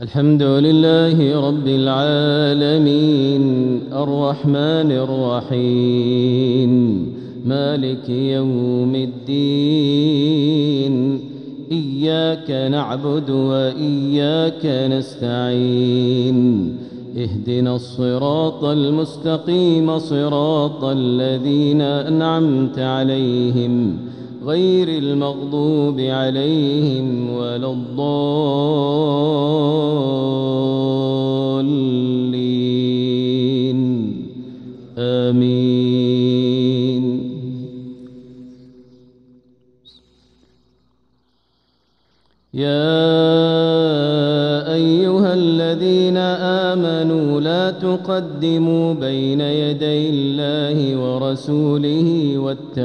الحمد لله رب العالمين الرحمن الرحيم مالك يوم الدين إياك نعبد وإياك نستعين اهدنا الصراط المستقيم صراط الذين أنعمت عليهم غير المغضوب عليهم ولا الضالين آمين. يا أيها الذين آمنوا لا تقدموا بين يدي الله ورسوله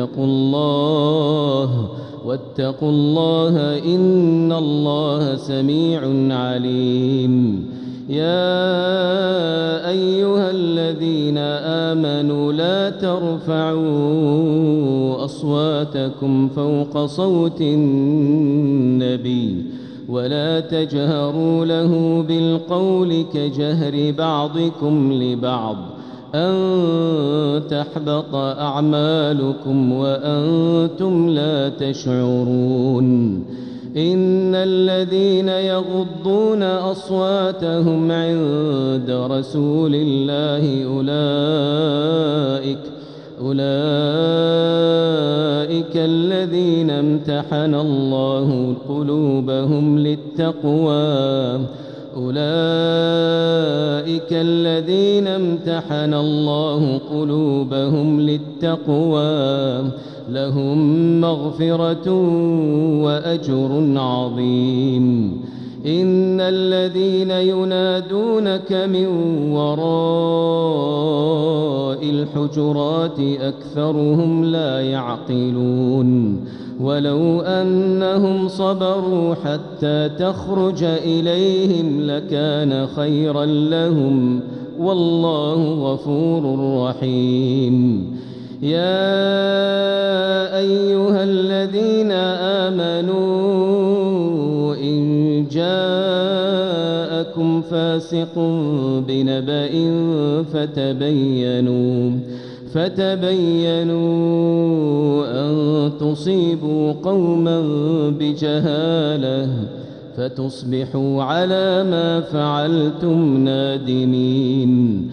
واتقوا الله إن الله سميع عليم. يا أيها الذين آمنوا لا ترفعوا أصواتكم فوق صوت النبي ولا تجهروا له بالقول كجهر بعضكم لبعض أن تحبط أعمالكم وأنتم لا تشعرون. إن الذين يغضون أصواتهم عند رسول الله أولئك الذين امتحن الله قلوبهم للتقوى لهم مغفرة وأجر عظيم. إن الذين ينادونك من وراء الحجرات أكثرهم لا يعقلون. ولو أنهم صبروا حتى تخرج إليهم لكان خيرا لهم والله غفور رحيم. يا أيها الذين آمنوا إن جاءكم فاسق بنبأ فتبينوا أن تصيبوا قوما بجهالة فتصبحوا على ما فعلتم نادمين.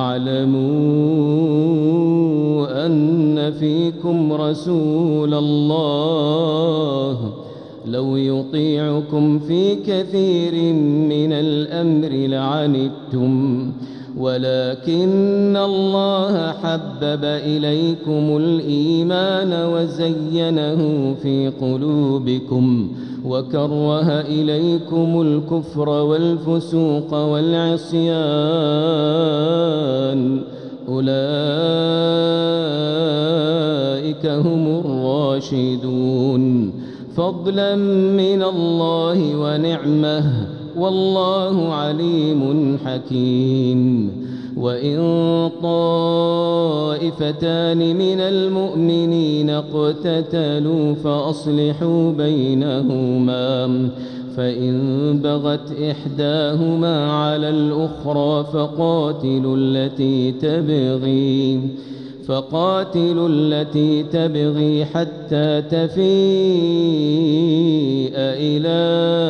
واعلموا أن فيكم رسول الله لو يطيعكم في كثير من الأمر لعنتم ولكن الله حبب إليكم الإيمان وزينه في قلوبكم وكره إليكم الكفر والفسوق والعصيان أولئك هم الراشدون فضلا من الله ونعمه والله عليم حكيم. وإن طائفتان من المؤمنين اقتتلوا فأصلحوا بينهما فإن بغت إحداهما على الأخرى فقاتلوا التي تبغي حتى تفيء إلى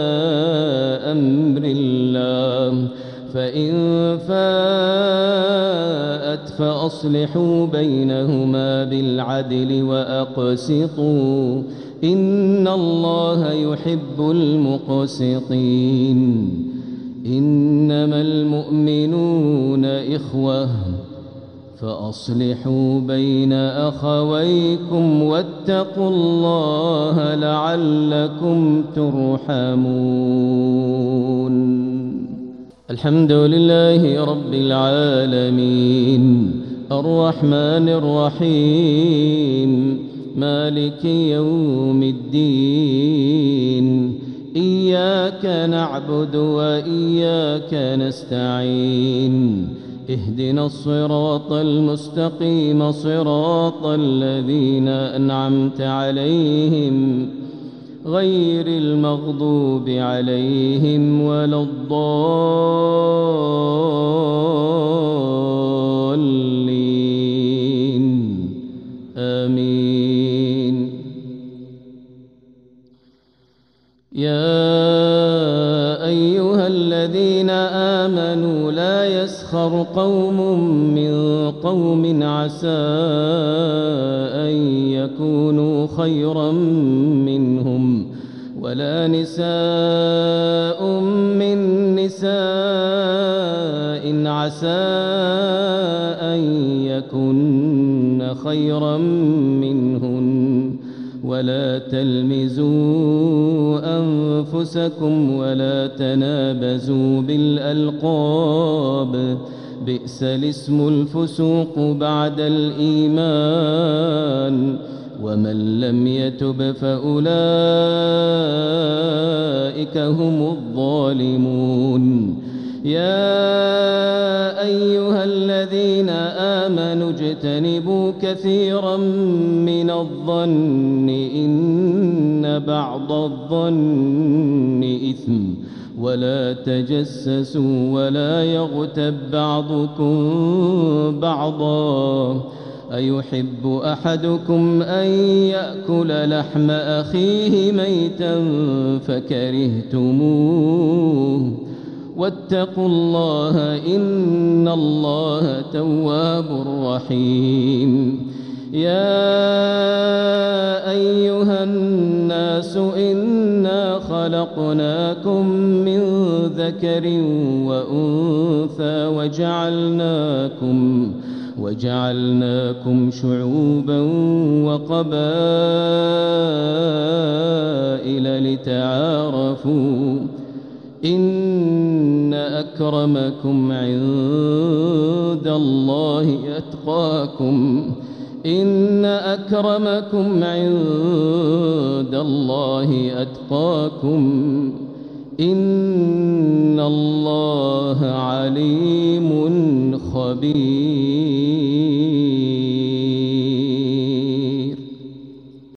أمر الله فإن فاءت فأصلحوا بينهما بالعدل وأقسطوا إن الله يحب المقسطين. إنما المؤمنون إخوة فأصلحوا بين أخويكم واتقوا الله لعلكم ترحمون. الحمد لله رب العالمين الرحمن الرحيم مالك يوم الدين إياك نعبد وإياك نستعين اهدنا الصراط المستقيم صراط الذين أنعمت عليهم غير المغضوب عليهم ولا الضالين آمين. يا أيها الذين آمنوا لا يسخر قوم من قوم عسى أن يكونوا خيرا منهم ولا نساء من نساء عسى أن يكن خيرا منهن ولا تلمزوا أنفسكم ولا تنابزوا بالألقاب بئس الاسم الفسوق بعد الإيمان ومن لم يتب فأولئك هم الظالمون. يا أيها الذين آمنوا اجتنبوا كثيرا من الظن إن بعض الظن إثم ولا تجسسوا ولا يغتب بعضكم بعضا أيحب أحدكم أن يأكل لحم أخيه ميتا فكرهتموه واتقوا الله إن الله تواب رحيم. يا أيها الناس إنا خلقناكم من ذكر وأنثى وجعلناكم شعوبا وقبائل لتعارفوا إن أكرمكم عند الله أتقاكم إن أكرمكم عند الله أتقاكم إن الله عليم خبير.